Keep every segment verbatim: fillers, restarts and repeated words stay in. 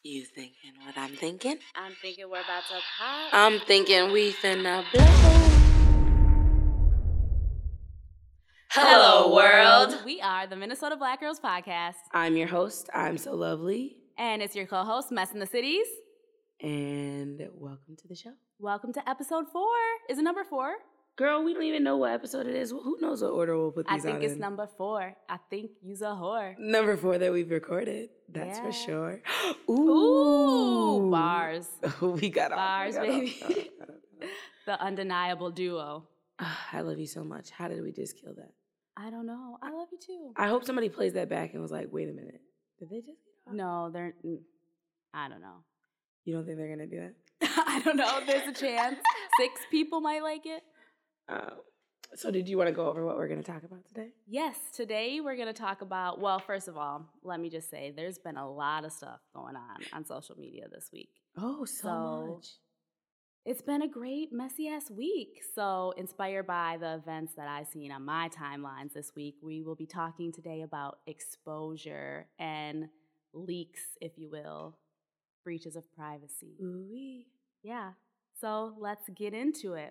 You thinking what I'm thinking? I'm thinking we're about to pop. I'm thinking we finna blow. Hello, world. We are the Minnesota Black Girls Podcast. I'm your host. I'm so lovely. And it's your co-host, Mess in the Cities. And welcome to the show. Welcome to episode four. Is it number four? Girl, we don't even know what episode it is. Who knows what order we'll put these I think on it's in? number four. I think you's a whore. Number four that we've recorded. That's Yeah. for sure. Ooh, Ooh. bars. we got off. Bars, we got baby. off. Got off, got off, got off. The undeniable duo. I love you so much. How did we just kill that? I don't know. I love you too. I hope somebody plays that back and was like, wait a minute. Did they just get off? No, they're... I don't know. You don't think they're going to do that? I don't know. There's a chance. Six people might like it. Um, so did you want to go over what we're going to talk about today? Yes, today we're going to talk about, well, first of all, let me just say there's been a lot of stuff going on on social media this week. Oh, so, So, much. It's been a great, messy-ass week. So inspired by the events that I've seen on my timelines this week, we will be talking today about exposure and leaks, if you will, breaches of privacy. Ooh-wee. Yeah, so let's get into it.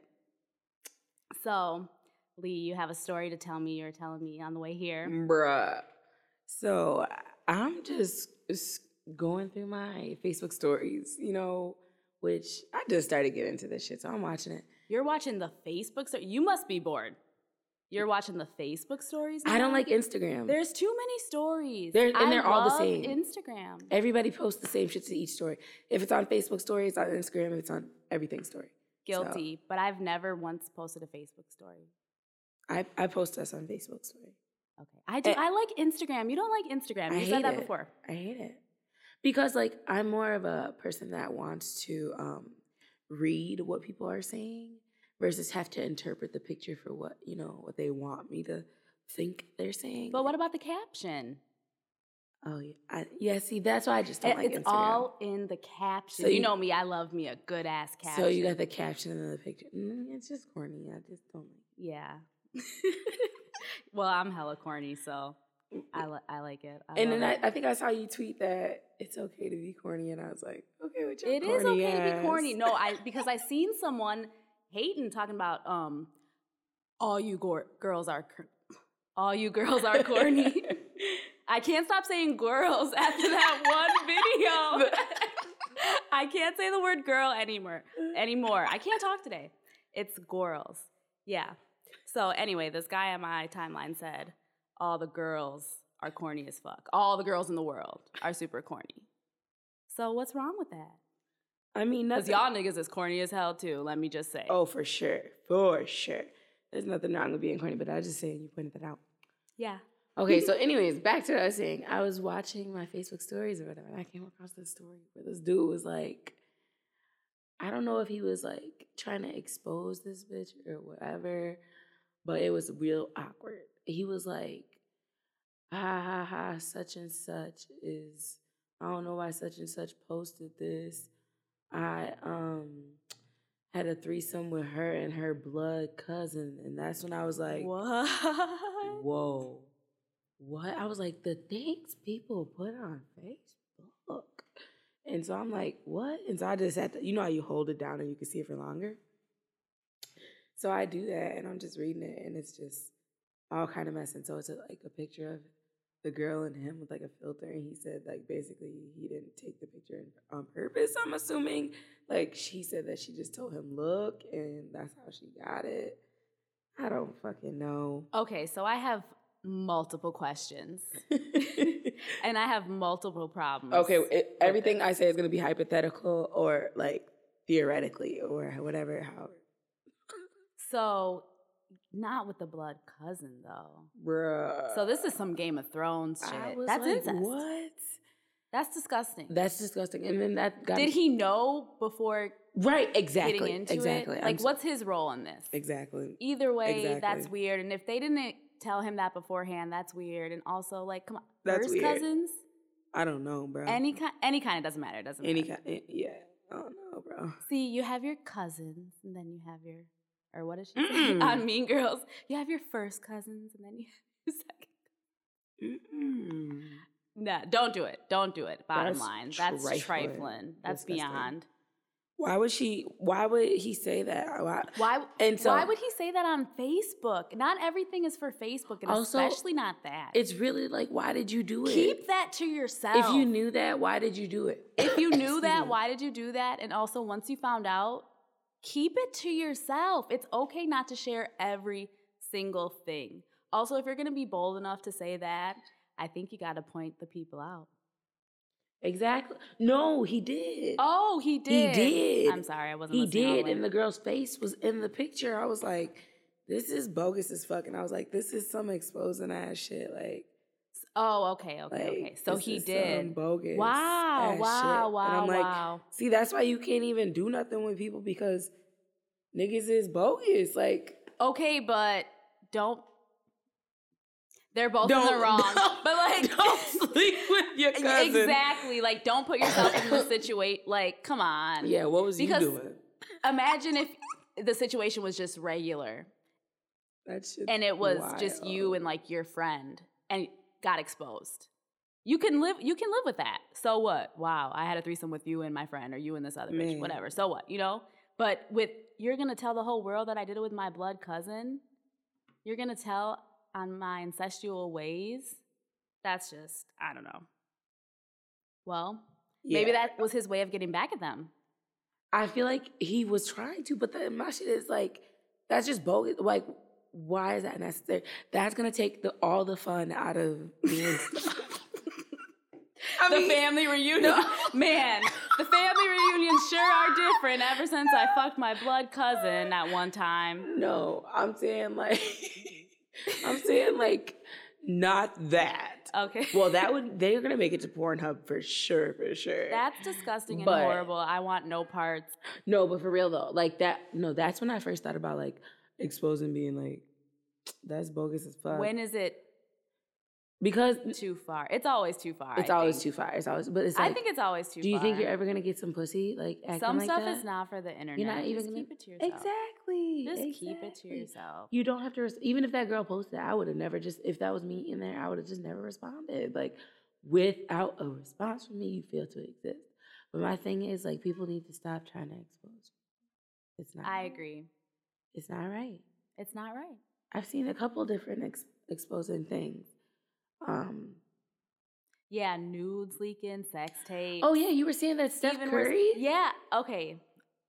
So, Lee, you have a story to tell me. You're telling me on the way here. Bruh. So I'm just, just going through my Facebook stories, you know, which I just started getting into this shit, so I'm watching it. You're watching the Facebook story? You must be bored. You're watching the Facebook stories now? I don't like Instagram. There's too many stories. They're, and I they're all the love same. Instagram. Everybody posts the same shit to each story. If it's on Facebook story, it's on Instagram. If it's on everything story. Guilty, So, but I've never once posted a Facebook story. I, I post us on Facebook story. Okay. I do. And- I like Instagram. You don't like Instagram. I You hate said that it. before. I hate it. Because, like, I'm more of a person that wants to um, read what people are saying versus have to interpret the picture for what, you know, what they want me to think they're saying. But what about the caption? Oh, yeah. I, yeah, see, that's why I just don't It- like it's Instagram. all in the caption. So you, you- know me. I love me a good ass caption. So you got the caption and then the picture. Mm, it's just corny. I just don't like it. Yeah. Well, I'm hella corny, so I, li- I like it. I And love then it. I, I think I saw you tweet that it's okay to be corny, and I was like, okay, with your It corny is okay to ass. be corny. No, I because I seen someone hating talking about um, all you gor- girls are cor- all you girls are corny. I can't stop saying girls after that one video. I can't say the word girl anymore. Anymore. I can't talk today. It's girls. Yeah. So anyway, this guy on my timeline said, all the girls are corny as fuck. All the girls in the world are super corny. So what's wrong with that? I mean, Because nothing. y'all niggas is corny as hell too, let me just say. Oh, for sure. For sure. There's nothing wrong with being corny, but I was just saying you pointed that out. Yeah. Okay, so anyways, back to what I was saying. I was watching my Facebook stories or whatever, and I came across this story where this dude was like, I don't know if he was like trying to expose this bitch or whatever, but it was real awkward. He was like, ha ha ha, such and such is, I don't know why such and such posted this. I um had a threesome with her and her blood cousin, and that's when I was like, What? whoa. What? I was like, the things people put on Facebook. And so I'm like, what? And so I just had to, you know how you hold it down and you can see it for longer? So I do that and I'm just reading it and it's just all kind of mess. And so it's a, like a picture of the girl and him with like a filter. And he said like basically he didn't take the picture on purpose, I'm assuming. Like she said that she just told him, look, and that's how she got it. I don't fucking know. Okay, so I have multiple questions. And I have multiple problems. Okay, it, everything I say is going to be hypothetical or like theoretically or whatever. How, So, not with the blood cousin though. bruh. So this is some Game of Thrones shit. I was That's like, incest. what? That's disgusting. That's disgusting. And then that got Did he know before right? Exactly. getting into exactly. it? I'm Like, s- what's his role in this? exactly? Either way, Exactly. that's weird. And if they didn't tell him that beforehand, that's weird. And also, like, come on, That's first weird. cousins, I don't know, bro. any kind, any kind, it doesn't matter. It doesn't Any matter. kind? Yeah. I don't know, bro. See, you have your cousins, and then you have your, or what is she saying? Mm-mm. On Mean Girls, you have your first cousins, and then you have your second. Mm-mm. Nah, don't do it. Don't do it. Bottom That's line. That's trifling. trifling. That's Disgusting. beyond. Why would she? Why would he say that? Why? Why? And so, why would he say that on Facebook? Not everything is for Facebook, and Also, especially not that. it's really like, why did you do it? Keep that to yourself. If you knew that, why did you do it? If you knew that, me. why did you do that? And also, once you found out, keep it to yourself. It's okay not to share every single thing. Also, if you're going to be bold enough to say that, I think you got to point the people out. Exactly. No, he did. Oh, he did. He did. I'm sorry, I wasn't He listening all the did, way. and the girl's face was in the picture. I was like, this is bogus as fuck. And I was like, this is some exposing ass shit. Like, Oh, okay, okay, like, okay. So this he is did. some bogus. Wow, ass wow, shit. wow, And I'm like, wow. see, that's why you can't even do nothing with people because niggas is bogus. Like, Okay, but don't. They're both don't, in the wrong. don't- but like, don't sleep with your cousin. exactly. Like, don't put yourself in the situation. Like, come on. Yeah, what was Because- you doing? Imagine if the situation was just regular That shit. and it was just you and like your friend and got exposed. You can live. You can live with that. So what? Wow, I had a threesome with you and my friend, or you and this other bitch. Man. Whatever. So what? You know. But with you're gonna tell the whole world that I did it with my blood cousin. You're gonna tell on my incestual ways. That's just I don't know. Well, maybe Yeah. that was his way of getting back at them. I feel like he was trying to, but the, my shit is like, that's just bogus. Like, why is that necessary? That's gonna take the all the fun out of being. I The mean, family reunion. Man, the family reunions sure are different ever since I fucked my blood cousin at one time. no, I'm saying like, I'm saying like, not that. Okay. Well, that would they're gonna make it to Pornhub for sure, for sure. That's disgusting and But- horrible. I want no parts. No, but for real though, like that. No, that's when I first thought about like exposing being like, that's bogus as fuck. When is it because too far? It's always too far. it's I always think. too far. It's always, but it's like, I think it's always too do you far. think you're ever gonna get some pussy like acting Some like stuff that? is not for the internet. You're not even Just gonna keep it to yourself. exactly. Just exactly. keep it to yourself. You don't have to. Res- even if that girl posted, I would have never just. If that was me in there, I would have just never responded. Like without a response from me, you fail to exist. But my thing is like people need to stop trying to expose. It's not. I agree. It's not right. It's not right. I've seen a couple different ex- exposing things. Um. Yeah, nudes leaking, sex tapes. Oh yeah, you were saying that Steph Even worse- Curry. Yeah, okay.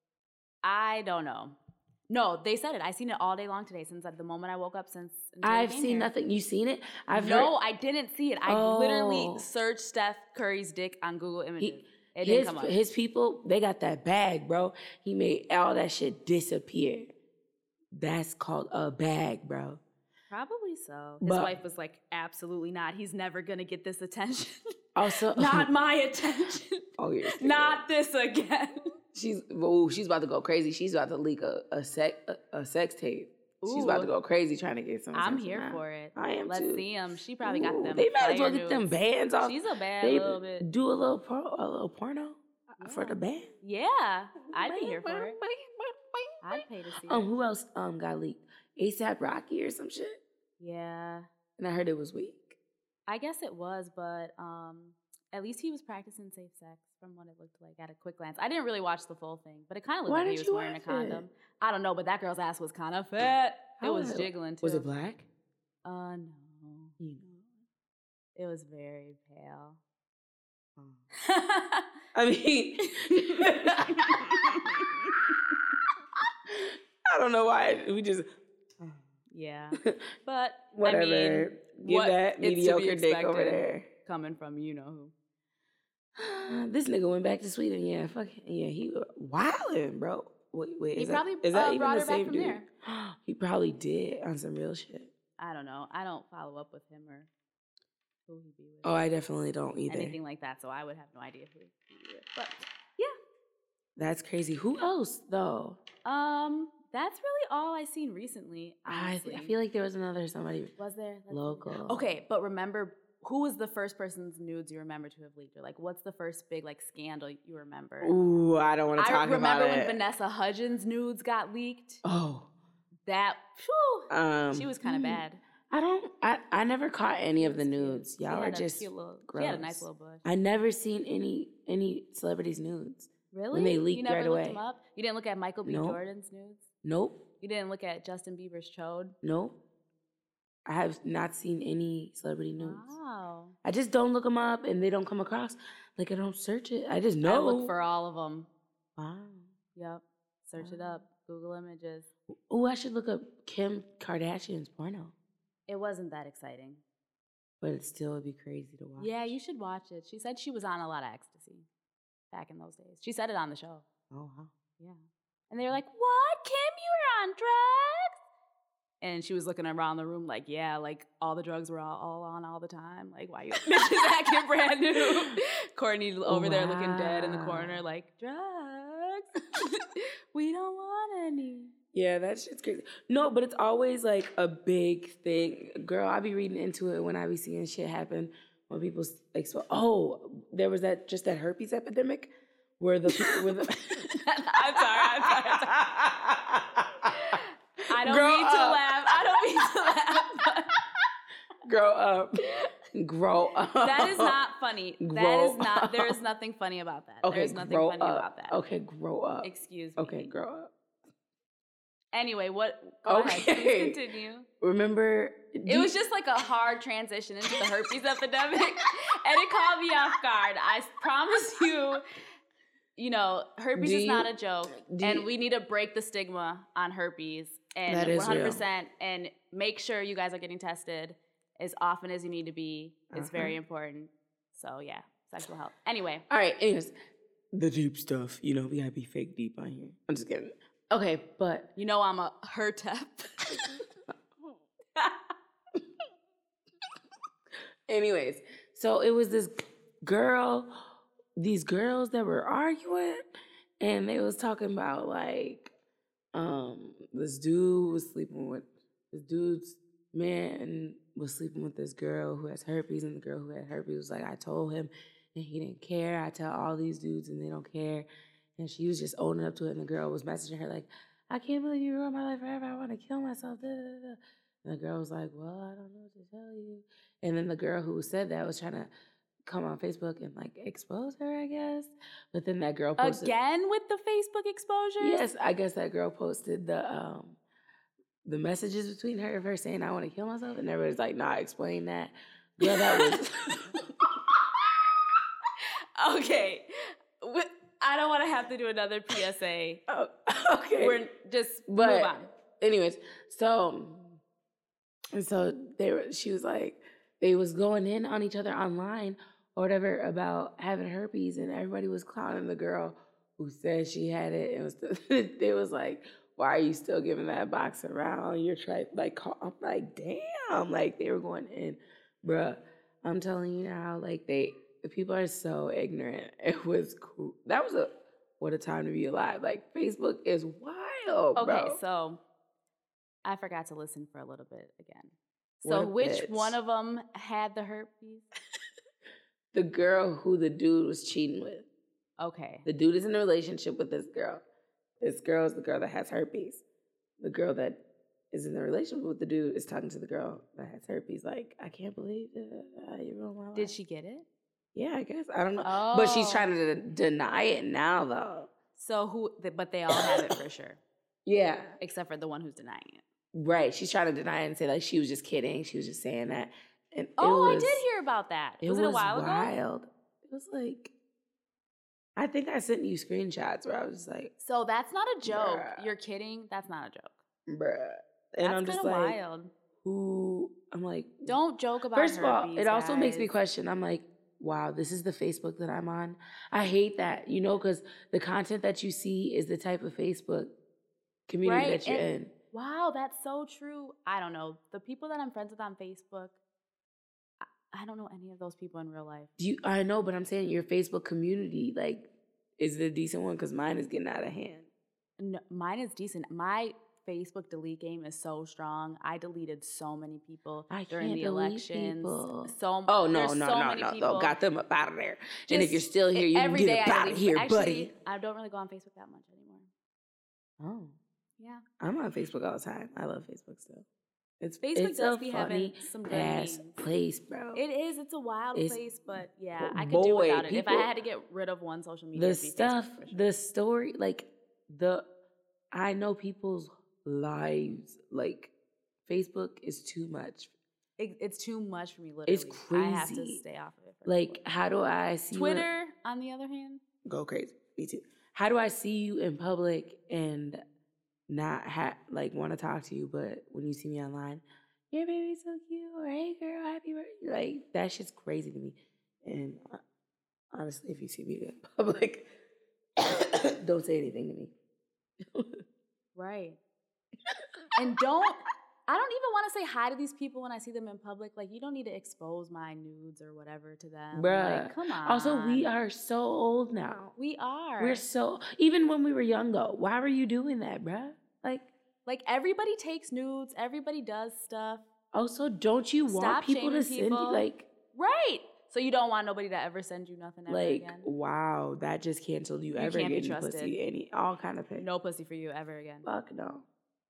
I don't know. No, they said it. I seen it all day long today since the moment I woke up since until I I've came seen here. nothing. You seen it? I've No, heard I didn't see it. I literally Oh. searched Steph Curry's dick on Google Images. He- it didn't his come up. his people. They got that bag, bro. He made all that shit disappear. That's called a bag, bro. Probably so. His But- wife was like, absolutely not. He's never going to get this attention. Also, Not my attention. oh yeah, Not this again. she's oh she's about to go crazy. She's about to leak a a sex a, a sex tape. She's about to Ooh. go crazy trying to get some. I'm attention here now. for it. I am Let's too. see him. She probably got Ooh, them. They might as well player get them nudes. bands off. She's a bad They little bit. do a little pro, a little porno for the band. Yeah, I'd be here for it. I'd pay to see Um, it. who else um got leaked? ASAP Rocky or some shit. Yeah, And I heard it was weak. I guess it was, but um, at least he was practicing safe sex from what it looked like at a quick glance. I didn't really watch the full thing, but it kind of looked Why like he didn't was you wearing a watch condom. it? I don't know, but that girl's ass was kind of fat. How it was was it? jiggling too. Was it black? Uh, no. You It was very pale. know. I mean, I don't know why we just Yeah, but whatever. I mean, Give what that is to be mediocre dick over expected there. coming from you know who. This nigga went back to Sweden. Yeah, fuck. Yeah, he wildin', bro. Wait, wait. He Is probably, that, is that uh, even brought the her back same from dude? there. He probably did on some real shit. I don't know. I don't follow up with him or who he be with. Oh, I definitely don't either. anything like that, so I would have no idea who he be with. But yeah, That's crazy. Who else though? um, that's really all I seen recently. I, Honestly. I feel like there was another somebody was there Let's see. local. Okay, but remember, who was the first person's nudes you remember to have leaked, or like what's the first big like scandal you remember? Ooh, I don't want to I talk remember about when it. Vanessa Hudgens' nudes got leaked. Oh, That, phew, um, she was kind of bad. I don't. I, I never caught any of the nudes. She Y'all are had a just cute little, gross. She had a nice little bush. I never seen any any celebrities nudes. Really? When they leaked you never right looked away. Them up? You didn't look at Michael B. Nope. Jordan's nudes? Nope. You didn't look at Justin Bieber's chode? Nope. I have not seen any celebrity nudes. Wow. I just don't look them up, and they don't come across. Like I don't search it. I just know. I look for all of them. Wow. Yep. Search wow. it up. Google images. Oh, I should look up Kim Kardashian's porno. It wasn't that exciting. But it still would be crazy to watch. Yeah, you should watch it. She said she was on a lot of ecstasy back in those days. She said it on the show. Oh, wow. Yeah. And they were like, what? Kim, you were on drugs? And she was looking around the room like, yeah, like all the drugs were all, all on all the time. Like, why you bitches acting brand new? Courtney over wow. there looking dead in the corner like, drugs? We don't want any. Yeah, that shit's crazy. No, but it's always like a big thing. Girl, I be reading into it when I be seeing shit happen when people like, so, oh, there was that, just that herpes epidemic where the people, where the. I'm sorry, I'm sorry, I'm sorry. I don't Grow mean up. to laugh. I don't mean to laugh. But grow up. Grow up. That is not funny. Grow that is not, up. there is nothing funny about that. Okay, There's nothing grow funny up. about that. Okay, grow up. Excuse me. Okay, grow up. Anyway, what? Go okay. ahead. Please continue. Remember? It was just like a hard transition into the herpes epidemic, and it caught me off guard. I promise you, you know, herpes do is you, not a joke, and you, we need to break the stigma on herpes. And that is one hundred percent, real. And make sure you guys are getting tested as often as you need to be. It's uh-huh. very important. So yeah, sexual health. Anyway. All right. Anyways, the deep stuff. You know, we gotta be fake deep on here. I'm just kidding. Okay, but you know I'm a hertep. Anyways, so it was this girl, these girls that were arguing, and they was talking about like, um, this dude was sleeping with this dude's man was sleeping with this girl who has herpes, and the girl who had herpes was like, I told him, and he didn't care. I tell all these dudes, and they don't care. And she was just owning up to it, and the girl was messaging her like, I can't believe you ruined my life forever. I want to kill myself. Da, da, da. And the girl was like, well, I don't know what to tell you. And then the girl who said that was trying to come on Facebook and like expose her, I guess. But then that girl posted. Again with the Facebook exposures? Yes, I guess that girl posted the um, the messages between her of her saying, I want to kill myself. And everybody's like, nah, explain that. Girl, that was. Okay. I don't want to have to do another P S A. Oh, okay. We're just but, move on. Anyways, so and so they were. She was like, they was going in on each other online or whatever about having herpes, and everybody was clowning the girl who said she had it. And it was they was like, why are you still giving that box around? You're trying like, call, I'm like, damn, like they were going in, bruh. I'm telling you now, like they. The people are so ignorant. It was cool. That was a what a time to be alive. Like Facebook is wild. Okay, bro. so I forgot to listen for a little bit again. So which bitch. one of them had the herpes? The girl who the dude was cheating with. Okay. The dude is in a relationship with this girl. This girl is the girl that has herpes. The girl that is in the relationship with the dude is talking to the girl that has herpes. Like, I can't believe that you ruined my life. Did she get it? Yeah, I guess. I don't know. Oh. But she's trying to de- deny it now, though. So who, but they all have it for sure. Yeah. Except for the one who's denying it. Right. She's trying to deny it and say, like, she was just kidding. She was just saying that. And oh, it was, I did hear about that. It was, was it a while wild. ago? It was like, I think I sent you screenshots where I was just like. So that's not a joke. Bruh. You're kidding? That's not a joke. Bruh. And that's I'm just kinda like. wild. Who, I'm like. Don't joke about First herpes, of all, it guys. also makes me question. I'm like, wow, this is the Facebook that I'm on. I hate that, you know, because the content that you see is the type of Facebook community right? that you're and, in. Wow, that's so true. I don't know. The people that I'm friends with on Facebook, I, I don't know any of those people in real life. Do you? I know, but I'm saying your Facebook community, like, is it a decent one? Because mine is getting out of hand. No, mine is decent. My Facebook delete game is so strong. I deleted so many people I during can't the delete elections. people. So oh no, no, so no, many no, people. no! Got them up out of there. Just and if you're still here, you can every get day up I out delete, of here, actually, buddy. I don't really go on Facebook that much anymore. Oh, yeah. I'm on Facebook all the time. I love Facebook still. It's Facebook it's does a be having funny some good ass memes. place, bro. It is. It's a wild It's- place, but yeah, I could boy, do without it. If I people- had to get rid of one social media, the it'd be stuff, Facebook for sure. the story, like the, I know people's lives. Like Facebook is too much. It, it's too much for me. Literally, It's I have to crazy. stay off of it. For Like, how do I see you in- Twitter, on the other hand, go crazy? Me too. How do I see you in public and not ha- like want to talk to you, but when you see me online, your baby's so cute, or hey girl, happy birthday, like that shit's crazy to me. And uh, honestly, if you see me in public, don't say anything to me. right? And don't. I don't even want to say hi to these people when I see them in public. Like, you don't need to expose my nudes or whatever to them. Bruh. Like, come on. Also, we are so old now. We are. We're so, even when we were young though, why were you doing that, bruh? Like, Like, everybody takes nudes. Everybody does stuff. also, don't you want Stop people to shaming send you, people. like, Right. So you don't want nobody to ever send you nothing ever like, again? wow, that just canceled you, You ever can't be getting trusted. pussy, any, all kind of things. No pussy for you ever again. Fuck no.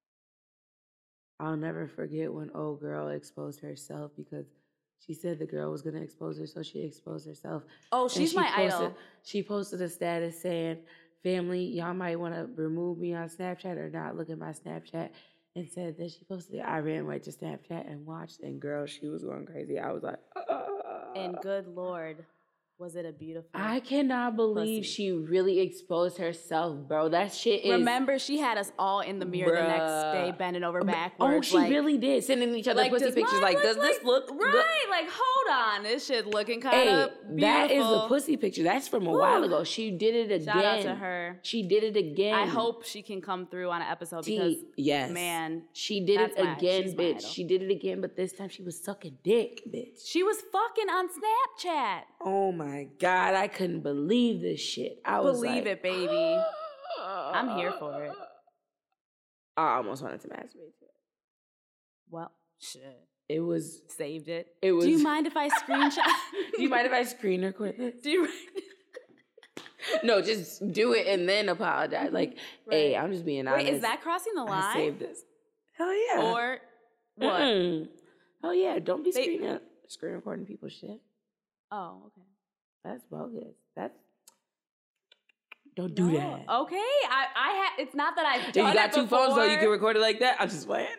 I'll never forget when old girl exposed herself because she said the girl was gonna expose her, so she exposed herself. Oh, And she's she my posted, idol. She posted a status saying, "Family, y'all might want to remove me on Snapchat or not look at my Snapchat." And said that she posted it. I ran right to Snapchat and watched, and girl, she was going crazy. I was like, uh, And good Lord, was it a beautiful... I cannot believe pussy. she really exposed herself, bro. That shit is. Remember, she had us all in the mirror the next day, Bruh. bending over Oh, backwards. she like, really did. Sending each other like, pussy does pictures. mine Like, does this like- look right? good? Like, hold on, this shit looking kind Hey, of beautiful. that is the pussy picture. That's from a while Whew. ago. She did it again. Shout out to her. She did it again. I hope she can come through on an episode T, because, yes. man, she did that's it my- again, she's my bitch. idol. She did it again, but this time she was sucking dick, bitch. she was fucking on Snapchat. Oh my God, I couldn't believe this shit. I was Believe like, it, baby. I'm here for it. I almost wanted to masturbate to it. Well, shit. It was, Saved it. it was. Do you mind if I screenshot? Do you mind if I screen record this? Do you No, just do it and then apologize. Like, hey, Right. I'm just being honest. Wait, is that crossing the I line? saved this. Hell yeah. Or what? Mm-mm. Oh yeah, don't be They- screen screen recording people's shit. Oh, okay. That's bogus. That's don't do No, that. Okay, I, I ha- it's not that I've If done you got it two phones though, you before. can record it like that. I'm just playing.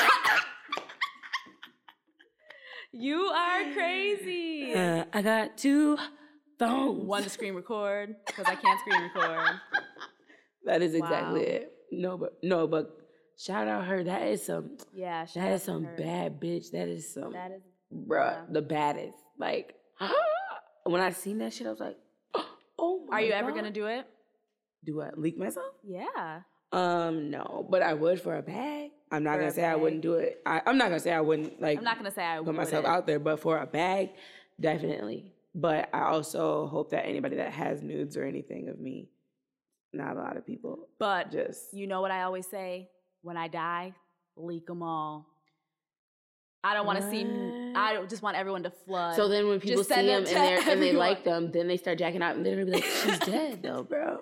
You are crazy. Uh, I got two phones. One to screen record because I can't screen record. That is exactly Wow. it. No, but no, but shout out her. That is some. Yeah, shout That out is to some her. bad bitch. That is some. That is Bruh, yeah. the baddest. Like, when I seen that shit, I was like, oh my Are you ever God. gonna do it? Do I leak myself? Yeah. Um, no, but I would for a bag. I'm not For gonna a say I bag. wouldn't do it. I, I'm not gonna say I wouldn't like I'm not gonna say I put would myself out there, but for a bag, definitely. But I also hope that anybody that has nudes or anything of me, not a lot of people, But just you know what I always say? When I die, leak them all. I don't want to see. What? I don't just want everyone to flood. so then when people Just see send them it and, to they're, and they everyone. like them, then they start jacking out and they're gonna be like, she's dead though, bro.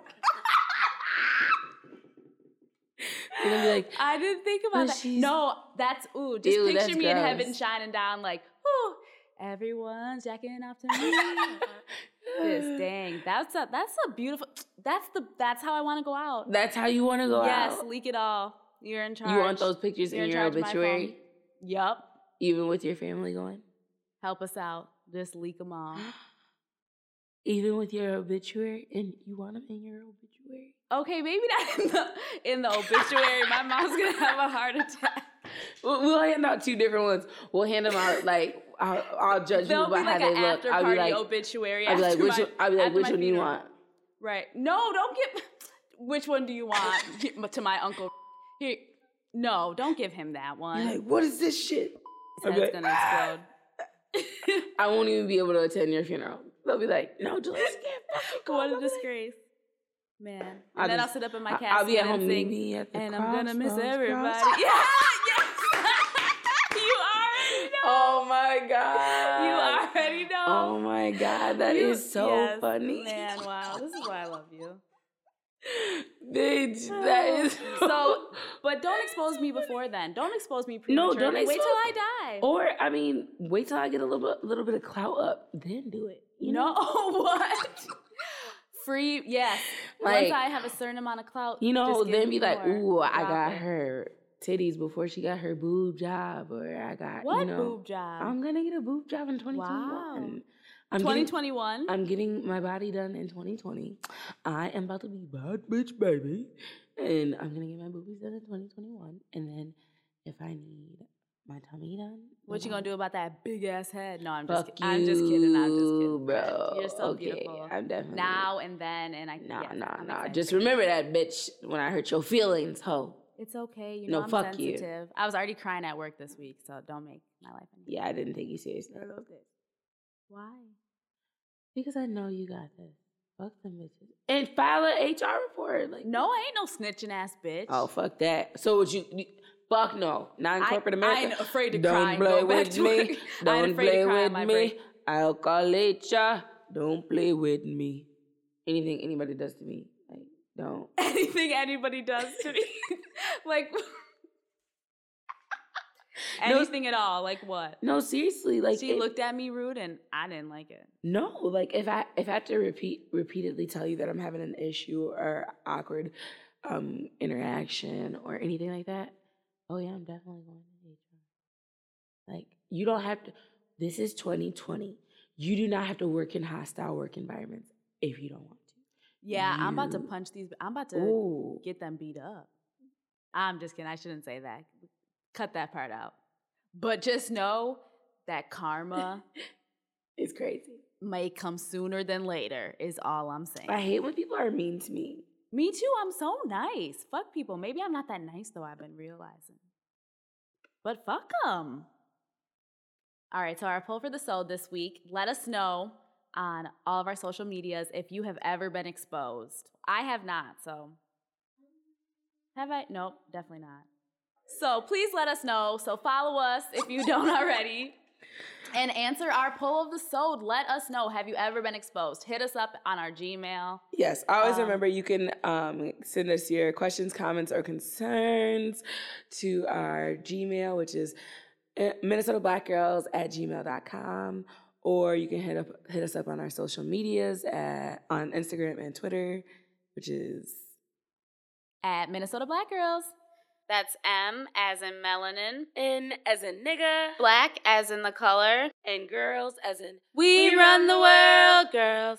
They're gonna be like, I didn't think about But that. she's- No, that's ooh. Just Ew, picture that's me in heaven gross. shining down like, whoo, everyone's jacking off to me. This dang, that's a that's a beautiful. That's the that's how I want to go out. that's how you want to go Yes, out. leak it all. You're in charge. You want those pictures You're in in your charge of my phone. obituary, Yup. even with your family going, Help us out. Just leak them all. even with your obituary, and you want them in your obituary. Okay, maybe not in the in the obituary. My mom's gonna have a heart attack. We'll, we'll hand out two different ones. We'll hand them out like I'll, I'll judge There'll people be by like how an they look. after I'll party be like, obituary. I'll be like, after which my, one, I'll be like, after which my one do you funeral. want? Right. No, don't give. Which one do you want? To my uncle. Here. No, don't give him that one. You're like, what is this shit? His I'll be head's like, gonna explode. I won't even be able to attend your funeral. They'll be like, no, Jalissa can't fucking go. What a I'll be like, disgrace. Man. And I'll then just- I'll sit up in my I- casket I'll be at and home, sing, meet me at the and I'm gonna miss crossroads, everybody. crossroads. Yeah, yes. You already know. Oh my God. You already know. Oh my God, that is You- so yes, funny. Man, wow. This is why I love you. Bitch, that is So, but don't expose me before then. Don't expose me No, prematurely. don't Wait till expose- I die. Or I mean, wait till I get a little bit, little bit of clout up, then do it. You no, know? what? Free, yes. Like, Once I have a certain amount of clout, you know, just give then me be like, more. ooh, I Drop got it. her titties before she got her boob job, or I got What you know, boob job? I'm gonna get a boob job in twenty twenty-one. Wow. I'm twenty getting, twenty-one? I'm getting my body done in twenty twenty. I am about to be bad bitch baby, and I'm gonna get my boobies done in twenty twenty-one. And then if I need my tummy done, What you then gonna I'll- do about that big ass head? No, I'm Fuck just kidding. I'm just kidding. I'm just kidding. you, bro. You're so Okay, beautiful. I'm definitely Now and then, and I Nah, yes, nah, I'm nah. excited Just for you. remember that, bitch, when I hurt your feelings, ho. It's okay. You No, know I'm fuck you. sensitive. I was already crying at work this week, so don't make my life any Yeah, I didn't take you seriously on those days. Why? Because I know you got this. Fuck them bitches. And file an H R report. Like, No, I ain't no snitching ass bitch. oh, fuck that. So would you, you fuck no. Not in I- corporate I America. ain't afraid to Don't cry and play go back with to me. work. I ain't Don't afraid to play cry on with my me. break. I'll call H R. Don't play with me. Anything anybody does to me, like, don't. Anything anybody does to me, like No, anything at all, like what? No, seriously, like She it- looked at me rude, and I didn't like it. No, like if I if I have to repeat repeatedly tell you that I'm having an issue or awkward um interaction or anything like that, oh yeah, I'm definitely going to H R. Like you don't have to. This is twenty twenty. You do not have to work in hostile work environments if you don't want to. Yeah, I'm about to You- punch these. I'm about to Ooh, get them beat up. I'm just kidding. I shouldn't say that. Cut that part out. But just know that karma it's crazy. may come sooner than later. Is all I'm saying. I hate when people are mean to me. Me too. I'm so nice. Fuck people. Maybe I'm not that nice though. I've been realizing. But fuck them. All right. So our poll for the soul this week. Let us know on all of our social medias if you have ever been exposed. I have not. So have I? Nope. Definitely not. So please let us know. So follow us if you don't already. And answer our poll of the soul. Let us know. Have you ever been exposed? Hit us up on our Gmail. Yes, always Um, remember you can um, send us your questions, comments, or concerns to our Gmail, which is uh, Minnesota Black Girls at gmail dot com, or you can hit up hit us up on our social medias at on Instagram and Twitter, which is At Minnesota Black Girls. That's M as in melanin, N as in nigga, black as in the color, and girls as in we run the world, girls.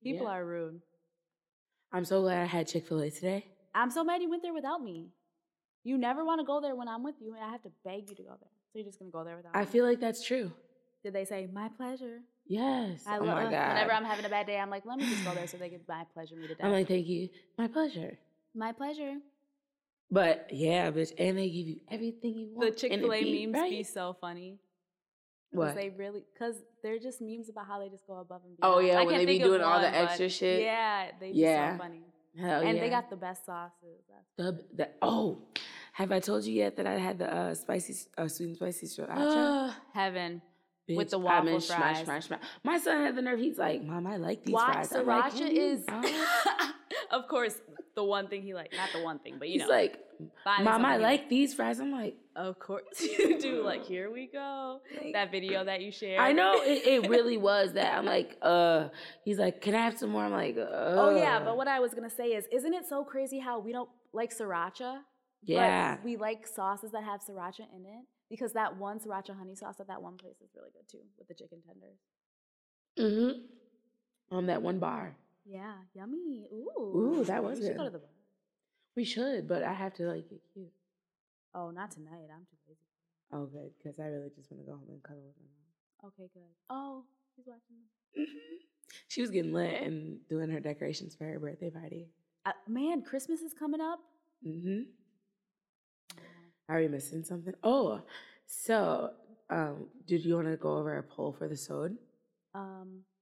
People Yeah. are rude. I'm so glad I had Chick-fil-A today. I'm so mad you went there without me. You never want to go there when I'm with you, and I have to beg you to go there. So you're just gonna go there without I me. feel like that's true. Did they say my pleasure? Yes. I oh lo- my God. Whenever I'm having a bad day, I'm like, let me just go there so they can my pleasure me to death. I'm like, thank you. My pleasure. My pleasure. But yeah, bitch, and they give you everything you want. The Chick-fil-A and it be memes right. be so funny. Because What? they really, because they're just memes about how they just go above and Oh beyond. yeah, I when can't they be think of doing all the one, but extra shit. Yeah, they be Yeah. so funny. Hell and yeah. they got the best sauces. That's the, the oh, have I told you yet that I had the uh, spicy, uh, sweet and spicy sriracha? uh, heaven. Bitch, With the I'm waffle in fries. Smash, smash, smash. My son had the nerve. He's like, Mom, I like these Why fries. I'm like, sriracha "Can you is, not?" of course, the one thing he like. Not the one thing, but you He's know. like, finding Mom, I something he like these fries. I'm like, Of course you do. Like, here we go. That video that you shared. I know it, it really was that. I'm like, uh, he's like, can I have some more? I'm like, uh. Oh, yeah, but what I was going to say is, isn't it so crazy how we don't like sriracha? Yeah. But we like sauces that have sriracha in it? Because that one sriracha honey sauce at that one place is really good, too, with the chicken tenders. Mm-hmm. On that one bar. Yeah, yummy. Ooh. Ooh, that was We should good. go to the bar. We should, but I have to, like, get cute. Oh, not tonight. I'm too lazy. Oh, good, because I really just want to go home and cuddle with my mom. Okay, good. Oh, she's watching. Mm-hmm. She was getting lit and doing her decorations for her birthday party. Uh, man, Christmas is coming up. Mm-hmm. Are we missing something? Oh, so um, did you want to go over a poll for the sode? Um,